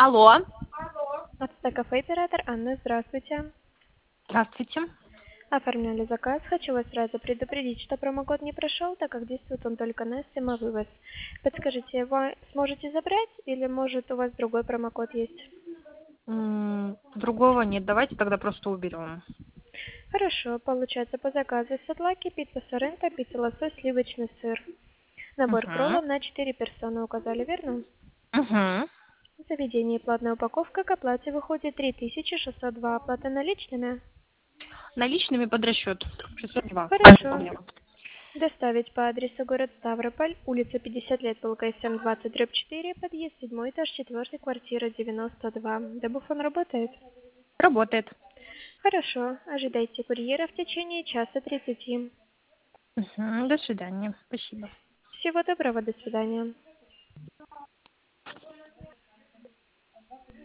Алло. Автокафе «Оператор» Анна, здравствуйте. Здравствуйте. Оформляли заказ. Хочу вас сразу предупредить, что промокод не прошел, так как действует он только на самовывоз. Подскажите, вы сможете забрать или может у вас другой промокод есть? Другого нет. Давайте тогда просто уберем. Хорошо, получается по заказу садлаки, пицца соренто, пицца лосось, сливочный сыр. Набор Угу. кроллов на 4 персоны указали, верно? Угу. В заведении платная упаковка к оплате выходит 3602. Оплата наличными? Наличными под расчет. 602. Хорошо. Доставить по адресу город Ставрополь, улица 50 лет, ПЛКСМ 20/4, подъезд 7, этаж 4, квартира 92. Добуфон работает? Работает. Хорошо, ожидайте курьера в течение часа 30. Угу. До свидания. Спасибо. Всего доброго, до свидания.